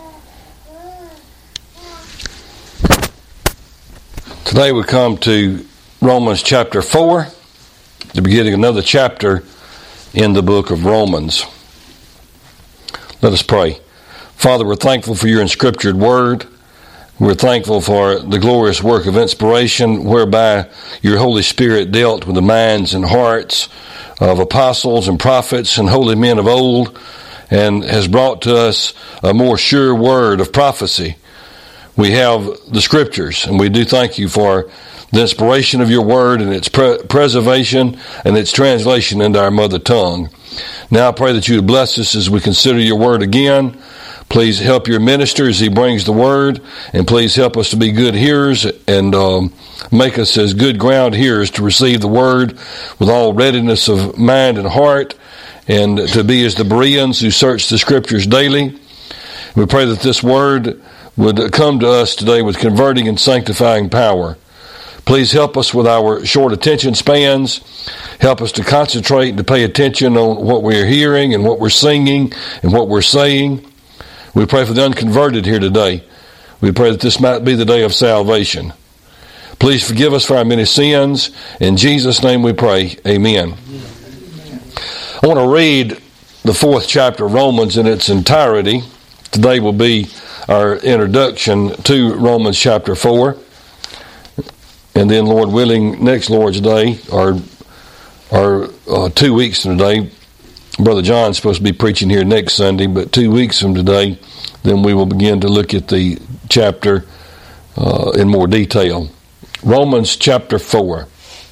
Today we come to Romans chapter 4, the beginning of another chapter in the book of Romans. Let us pray. Father, we're thankful for your inscriptured word. We're thankful for the glorious work of inspiration whereby your Holy Spirit dealt with the minds and hearts of apostles and prophets and holy men of old and has brought to us a more sure word of prophecy. We have the Scriptures, and we do thank you for the inspiration of your word and its preservation and its translation into our mother tongue. Now I pray that you would bless us as we consider your word again. Please help your minister as he brings the word, and please help us to be good hearers and make us as good ground hearers to receive the word with all readiness of mind and heart, and to be as the Bereans who search the Scriptures daily. We pray that this word would come to us today with converting and sanctifying power. Please help us with our short attention spans. Help us to concentrate and to pay attention on what we're hearing and what we're singing and what we're saying. We pray for the unconverted here today. We pray that this might be the day of salvation. Please forgive us for our many sins. In Jesus' name we pray. Amen. I want to read the 4th chapter of Romans in its entirety. Today will be our introduction to Romans chapter 4. And then, Lord willing, next Lord's Day, or 2 weeks from today, Brother John's supposed to be preaching here next Sunday, but 2 weeks from today, then we will begin to look at the chapter in more detail. Romans chapter 4.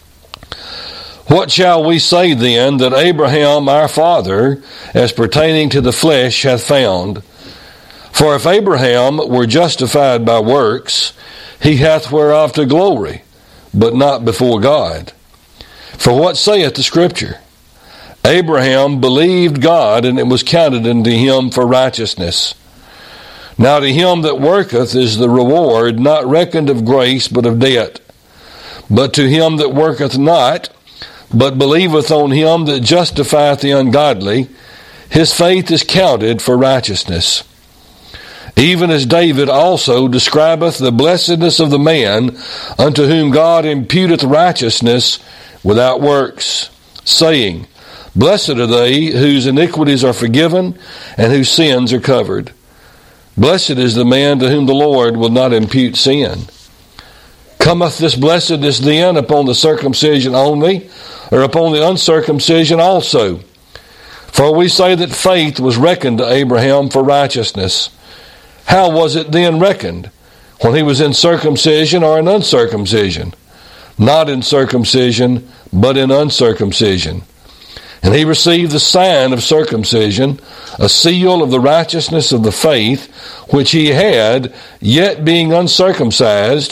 What shall we say then that Abraham our father, as pertaining to the flesh, hath found? For if Abraham were justified by works, he hath whereof to glory, but not before God. For what saith the Scripture? Abraham believed God, and it was counted unto him for righteousness. Now to him that worketh is the reward not reckoned of grace, but of debt. But to him that worketh not, but believeth on him that justifieth the ungodly, his faith is counted for righteousness. Even as David also describeth the blessedness of the man unto whom God imputeth righteousness without works, saying, Blessed are they whose iniquities are forgiven and whose sins are covered. Blessed is the man to whom the Lord will not impute sin. Cometh this blessedness then upon the circumcision only, or upon the uncircumcision also? For we say that faith was reckoned to Abraham for righteousness. How was it then reckoned? When he was in circumcision or in uncircumcision? Not in circumcision, but in uncircumcision. And he received the sign of circumcision, a seal of the righteousness of the faith which he had, yet being uncircumcised,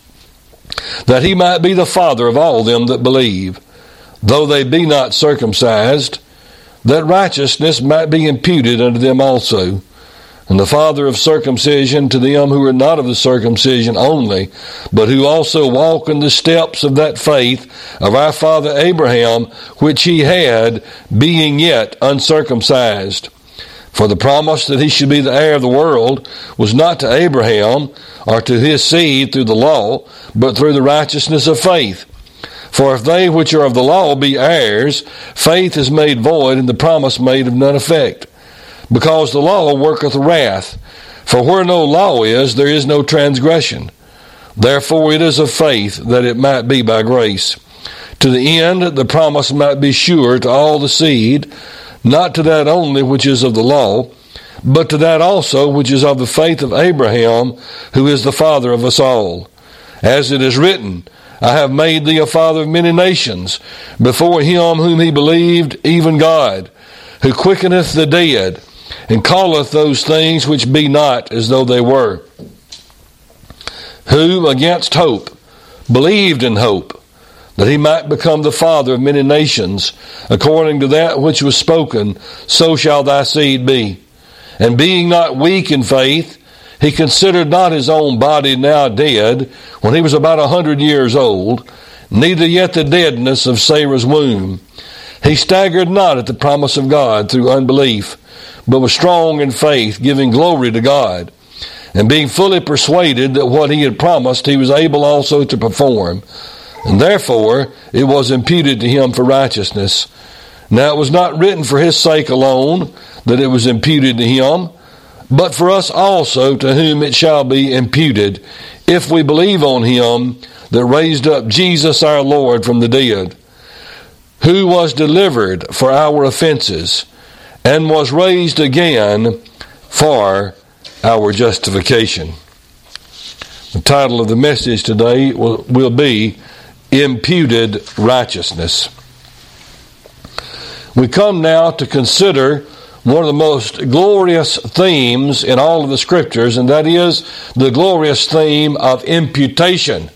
that he might be the father of all them that believe, though they be not circumcised, that righteousness might be imputed unto them also. And the father of circumcision to them who are not of the circumcision only, but who also walk in the steps of that faith of our father Abraham, which he had, being yet uncircumcised. For the promise that he should be the heir of the world was not to Abraham, or to his seed through the law, but through the righteousness of faith. For if they which are of the law be heirs, faith is made void, and the promise made of none effect. Because the law worketh wrath. For where no law is, there is no transgression. Therefore it is of faith, that it might be by grace. To the end the promise might be sure to all the seed, not to that only which is of the law, but to that also which is of the faith of Abraham, who is the father of us all. As it is written, I have made thee a father of many nations, before him whom he believed, even God, who quickeneth the dead, and calleth those things which be not as though they were. Who against hope believed in hope, that he might become the father of many nations, according to that which was spoken, so shall thy seed be. And being not weak in faith, he considered not his own body now dead, when he was about 100 years old, neither yet the deadness of Sarah's womb. He staggered not at the promise of God through unbelief, but was strong in faith, giving glory to God, and being fully persuaded that what he had promised he was able also to perform. And therefore it was imputed to him for righteousness. Now it was not written for his sake alone that it was imputed to him, but for us also, to whom it shall be imputed, if we believe on him that raised up Jesus our Lord from the dead, who was delivered for our offenses, and was raised again for our justification. The title of the message today will be Imputed Righteousness. We come now to consider one of the most glorious themes in all of the Scriptures, and that is the glorious theme of imputation.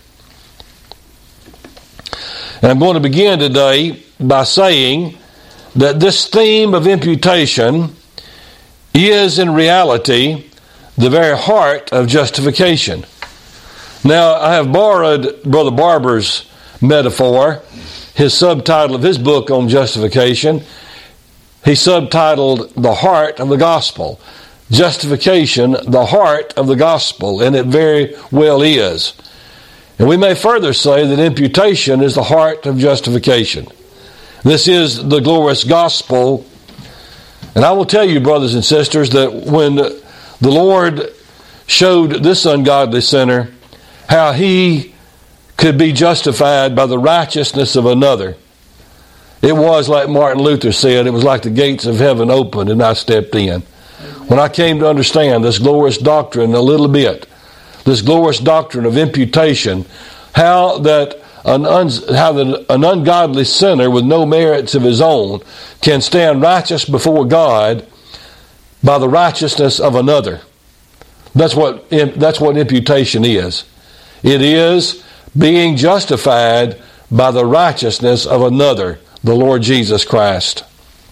And I'm going to begin today by saying that this theme of imputation is in reality the very heart of justification. Now, I have borrowed Brother Barber's metaphor, his subtitle of his book on justification. He subtitled The Heart of the Gospel. Justification, the heart of the gospel, and it very well is. And we may further say that imputation is the heart of justification. This is the glorious gospel. And I will tell you, brothers and sisters, that when the Lord showed this ungodly sinner how he could be justified by the righteousness of another, it was like Martin Luther said, it was like the gates of heaven opened and I stepped in. When I came to understand this glorious doctrine a little bit, this glorious doctrine of imputation, how that an ungodly sinner with no merits of his own can stand righteous before God by the righteousness of another. That's what imputation is. It is being justified by the righteousness of another, the Lord Jesus Christ.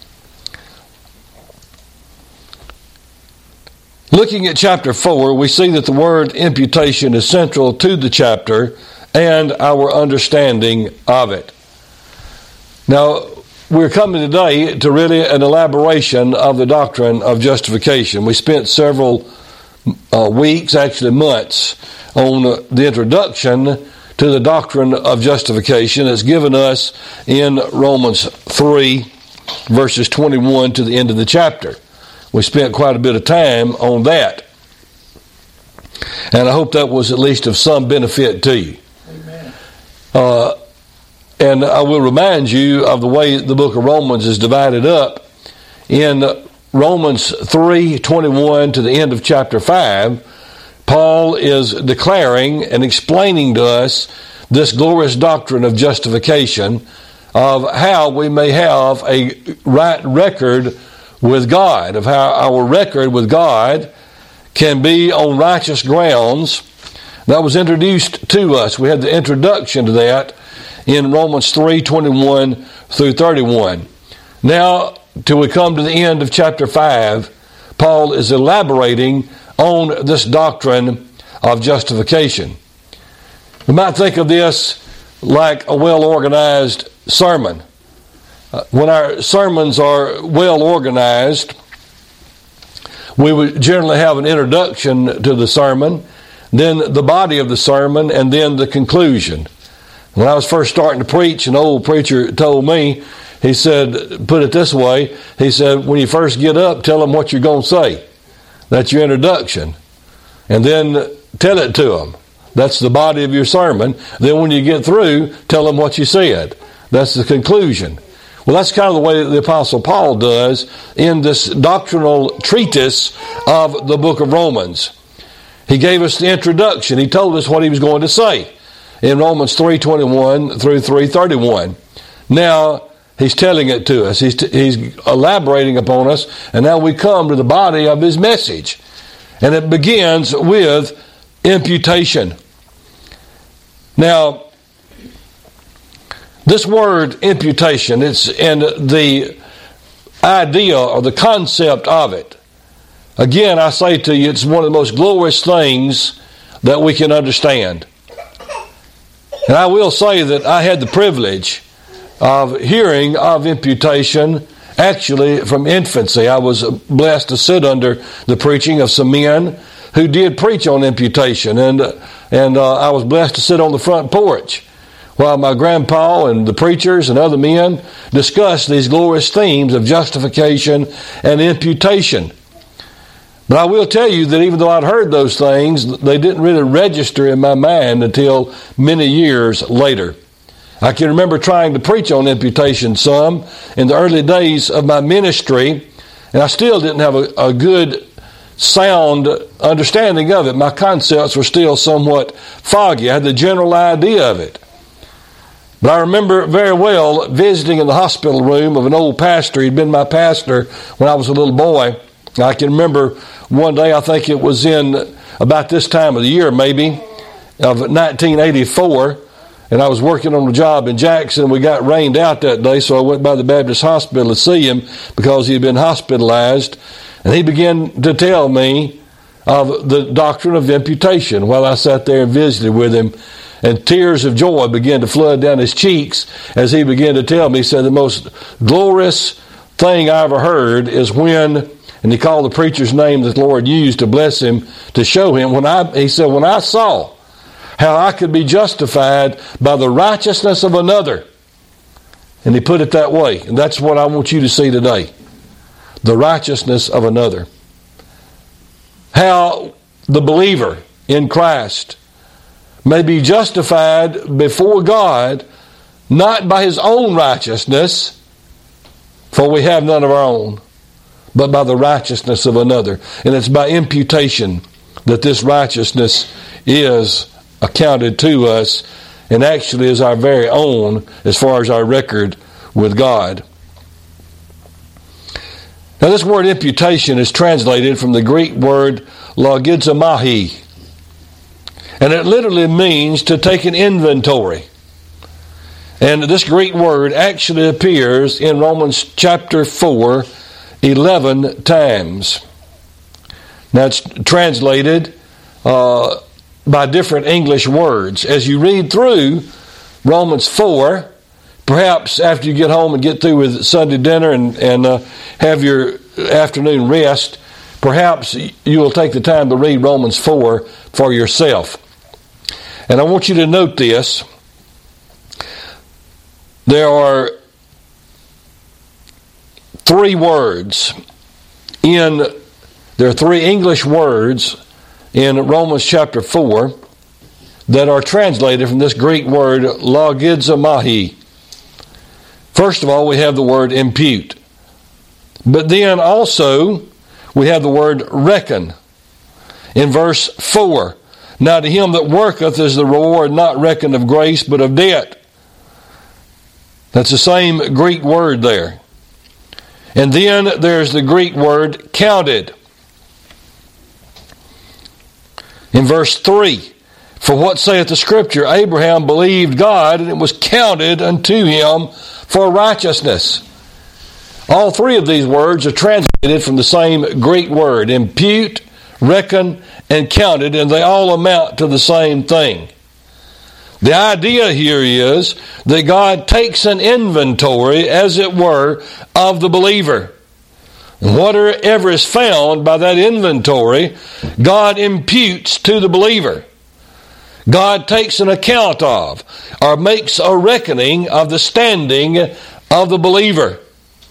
Looking at chapter 4, we see that the word imputation is central to the chapter and our understanding of it. Now, we're coming today to really an elaboration of the doctrine of justification. We spent several weeks, actually months, on the introduction to the doctrine of justification that's given us in Romans 3, verses 21 to the end of the chapter. We spent quite a bit of time on that. And I hope that was at least of some benefit to you. Amen. And I will remind you of the way the book of Romans is divided up. In Romans 3:21 to the end of chapter 5, Paul is declaring and explaining to us this glorious doctrine of justification, of how we may have a right record with God, of how our record with God can be on righteous grounds. That was introduced to us. We had the introduction to that in Romans 3:21 through 31. Now, till we come to the end of chapter 5, Paul is elaborating on this doctrine of justification. We might think of this like a well-organized sermon. When our sermons are well organized, we would generally have an introduction to the sermon, then the body of the sermon, and then the conclusion. When I was first starting to preach, an old preacher told me, he said, put it this way, he said, when you first get up, tell them what you're going to say. That's your introduction. And then tell it to them. That's the body of your sermon. Then when you get through, tell them what you said. That's the conclusion. Well, that's kind of the way that the Apostle Paul does in this doctrinal treatise of the book of Romans. He gave us the introduction. He told us what he was going to say in Romans 3:21 through 3:31. Now, he's telling it to us. He's elaborating upon us, and now we come to the body of his message. And it begins with imputation. Now, this word imputation, and the idea or the concept of it, again, I say to you, it's one of the most glorious things that we can understand. And I will say that I had the privilege of hearing of imputation Actually, from infancy, I was blessed to sit under the preaching of some men who did preach on imputation, and I was blessed to sit on the front porch while my grandpa and the preachers and other men discussed these glorious themes of justification and imputation. But I will tell you that even though I'd heard those things, they didn't really register in my mind until many years later. I can remember trying to preach on imputation some in the early days of my ministry, and I still didn't have a good, sound understanding of it. My concepts were still somewhat foggy. I had the general idea of it. But I remember very well visiting in the hospital room of an old pastor. He'd been my pastor when I was a little boy. I can remember one day, I think it was in about this time of the year maybe, of 1984, and I was working on a job in Jackson. We got rained out that day, so I went by the Baptist hospital to see him because he had been hospitalized. And he began to tell me of the doctrine of imputation while I sat there and visited with him. And tears of joy began to flood down his cheeks as he began to tell me. He said, the most glorious thing I ever heard is when, and he called the preacher's name that the Lord used to bless him, to show him, he said, when I saw how I could be justified by the righteousness of another. And he put it that way. And that's what I want you to see today. The righteousness of another. How the believer in Christ may be justified before God, not by his own righteousness, for we have none of our own, but by the righteousness of another. And it's by imputation that this righteousness is accounted to us, and actually is our very own as far as our record with God. Now this word imputation is translated from the Greek word logizomai, and it literally means to take an inventory. And this Greek word actually appears in Romans chapter 4 11 times. Now it's translated by different English words. As you read through Romans 4, perhaps after you get home and get through with Sunday dinner and have your afternoon rest, perhaps you will take the time to read Romans 4 for yourself. And I want you to note this. There are three English words in Romans chapter 4 that are translated from this Greek word logizomai. First of all, we have the word impute. But then also we have the word reckon. In verse 4, now to him that worketh is the reward not reckoned of grace, but of debt. That's the same Greek word there. And then there's the Greek word counted. In verse 3, for what saith the Scripture? Abraham believed God, and it was counted unto him for righteousness. All three of these words are translated from the same Greek word, impute, reckon, and counted, and they all amount to the same thing. The idea here is that God takes an inventory, as it were, of the believer. And whatever is found by that inventory, God imputes to the believer. God takes an account of, or makes a reckoning of the standing of the believer.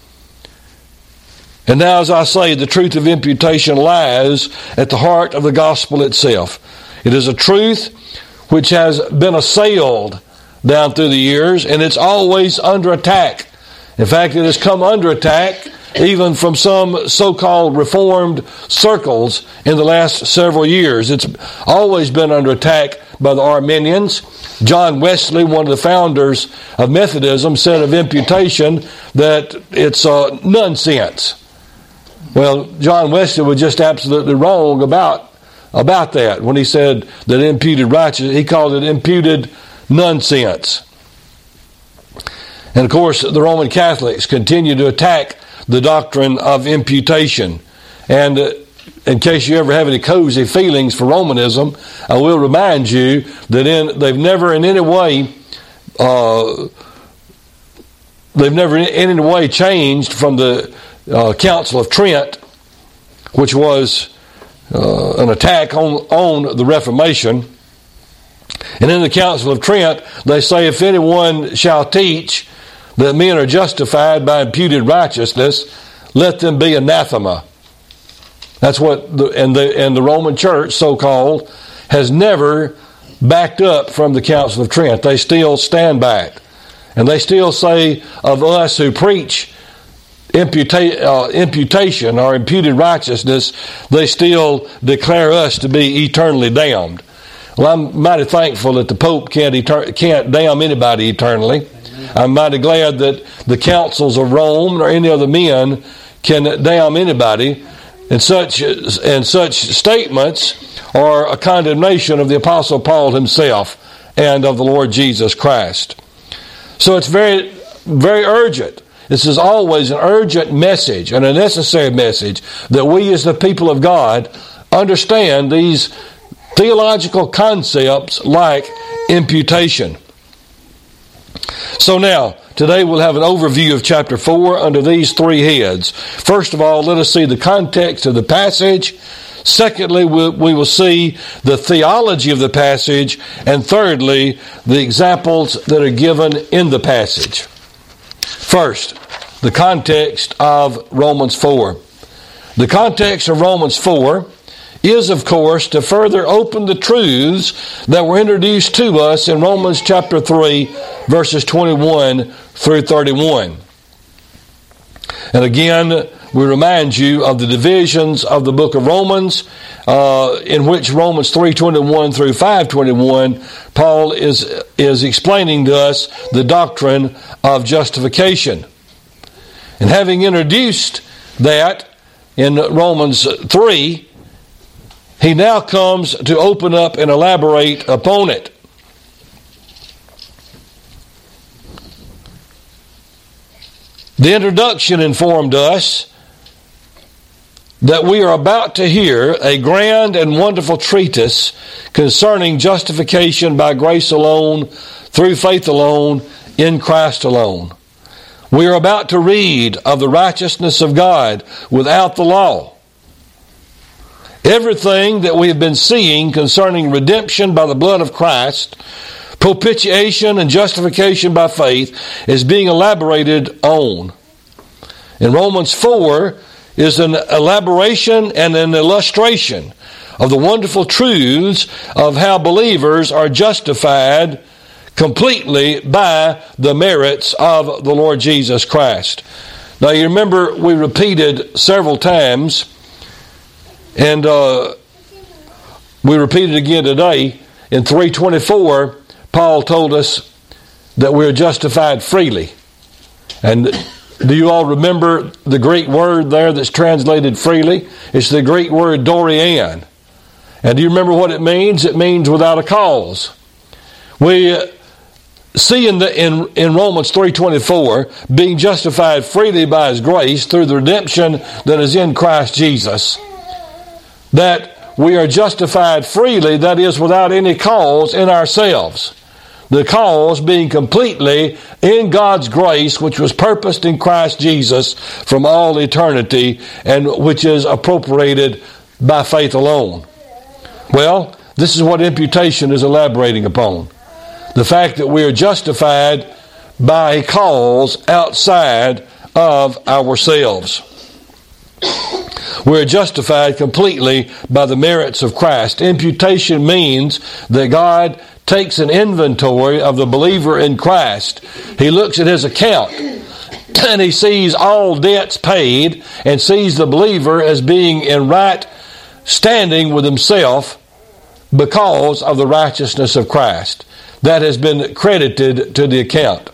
And now, as I say, the truth of imputation lies at the heart of the gospel itself. It is a truth which has been assailed down through the years, and it's always under attack. In fact, it has come under attack even from some so-called reformed circles in the last several years. It's always been under attack by the Arminians. John Wesley, one of the founders of Methodism, said of imputation that it's nonsense. Well, John Wesley was just absolutely wrong about that when he said that imputed righteousness. He called it imputed nonsense. And of course, the Roman Catholics continue to attack the doctrine of imputation. And in case you ever have any cozy feelings for Romanism, I will remind you that they've never in any way they've never in any way changed from the Council of Trent, which was an attack on the Reformation. And in the Council of Trent, they say, if anyone shall teach that men are justified by imputed righteousness, let them be anathema. That's what the Roman Church, so-called, has never backed up from the Council of Trent. They still stand back. And they still say of us who preach imputation or imputed righteousness, they still declare us to be eternally damned. Well, I'm mighty thankful that the Pope can't damn anybody eternally. I'm mighty glad that the councils of Rome or any other men can damn anybody. And such statements are a condemnation of the Apostle Paul himself and of the Lord Jesus Christ. So it's very, very urgent. This is always an urgent message and a necessary message that we as the people of God understand these theological concepts like imputation. So now, today we'll have an overview of chapter 4 under these three heads. First of all, let us see the context of the passage. Secondly, we will see the theology of the passage. And thirdly, the examples that are given in the passage. First, the context of Romans 4. The context of Romans 4 is, of course, to further open the truths that were introduced to us in Romans chapter 3, verses 21 through 31. And again, we remind you of the divisions of the book of Romans, in which Romans 3:21 through 5:21, Paul is explaining to us the doctrine of justification. And having introduced that in Romans 3, he now comes to open up and elaborate upon it. The introduction informed us that we are about to hear a grand and wonderful treatise concerning justification by grace alone, through faith alone, in Christ alone. We are about to read of the righteousness of God without the law. Everything that we have been seeing concerning redemption by the blood of Christ, propitiation and justification by faith, is being elaborated on. In Romans 4 is an elaboration and an illustration of the wonderful truths of how believers are justified completely by the merits of the Lord Jesus Christ. Now you remember we repeated several times, and we repeat it again today. In 3:24, Paul told us that we're justified freely. And do you all remember the Greek word there that's translated freely? It's the Greek word dorian. And do you remember what it means? It means without a cause. We see in Romans 3:24, being justified freely by His grace through the redemption that is in Christ Jesus, that we are justified freely, that is, without any cause in ourselves. The cause being completely in God's grace, which was purposed in Christ Jesus from all eternity, and which is appropriated by faith alone. Well, this is what imputation is elaborating upon. The fact that we are justified by a cause outside of ourselves. We're justified completely by the merits of Christ. Imputation means that God takes an inventory of the believer in Christ. He looks at his account and he sees all debts paid and sees the believer as being in right standing with himself because of the righteousness of Christ. That has been credited to the account.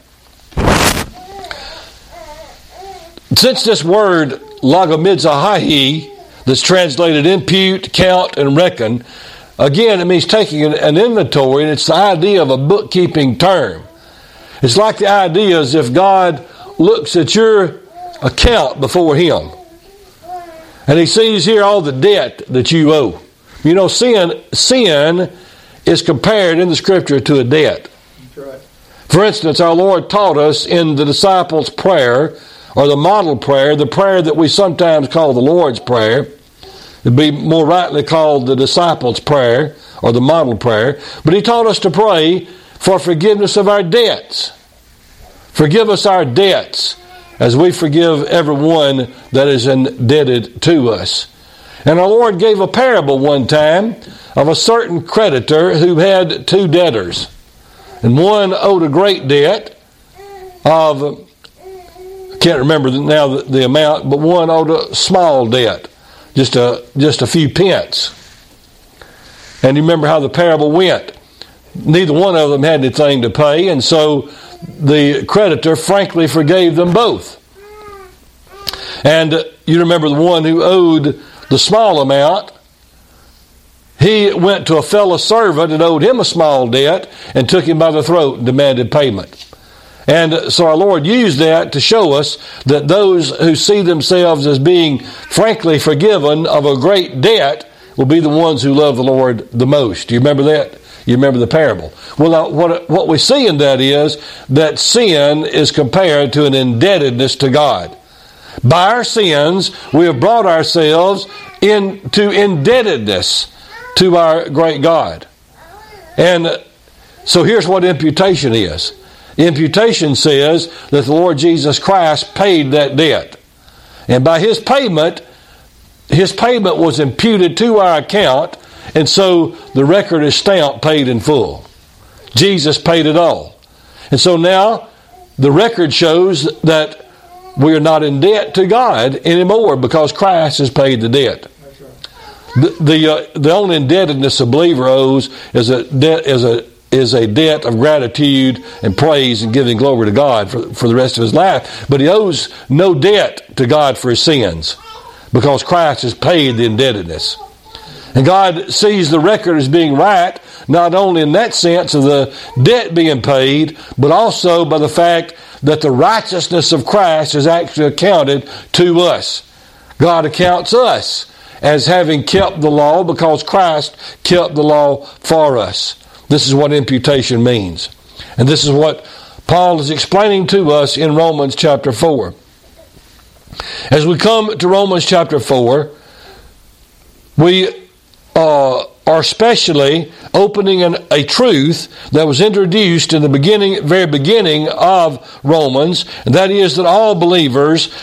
Since this word logomizahai, that's translated impute, count, and reckon, again, it means taking an inventory, and it's the idea of a bookkeeping term. It's like the idea as if God looks at your account before Him, and He sees here all the debt that you owe. You know, sin is compared in the Scripture to a debt. That's right. For instance, our Lord taught us in the disciples' prayer, or the model prayer, the prayer that we sometimes call the Lord's Prayer. It'd be more rightly called the disciples' prayer, or the model prayer. But He taught us to pray for forgiveness of our debts. Forgive us our debts, as we forgive everyone that is indebted to us. And our Lord gave a parable one time of a certain creditor who had two debtors. And one owed a great debt of, I can't remember now the amount, but one owed a small debt, just a few pence. And you remember how the parable went. Neither one of them had anything to pay, and so the creditor frankly forgave them both. And you remember the one who owed the small amount, he went to a fellow servant and owed him a small debt and took him by the throat and demanded payment. And so our Lord used that to show us that those who see themselves as being frankly forgiven of a great debt will be the ones who love the Lord the most. Do you remember that? You remember the parable. Well, what we see in that is that sin is compared to an indebtedness to God. By our sins, we have brought ourselves into indebtedness to our great God. And so here's what imputation is. Imputation says that the Lord Jesus Christ paid that debt. And by His payment was imputed to our account, and so the record is stamped paid in full. Jesus paid it all. And so now the record shows that we are not in debt to God anymore because Christ has paid the debt. The only indebtedness a believer owes is a debt of gratitude and praise and giving glory to God for the rest of his life. But he owes no debt to God for his sins because Christ has paid the indebtedness. And God sees the record as being right, not only in that sense of the debt being paid, but also by the fact that the righteousness of Christ is actually accounted to us. God accounts us as having kept the law because Christ kept the law for us. This is what imputation means. And this is what Paul is explaining to us in Romans chapter 4. As we come to Romans chapter 4, we are especially opening a truth that was introduced in the very beginning of Romans, and that is that all believers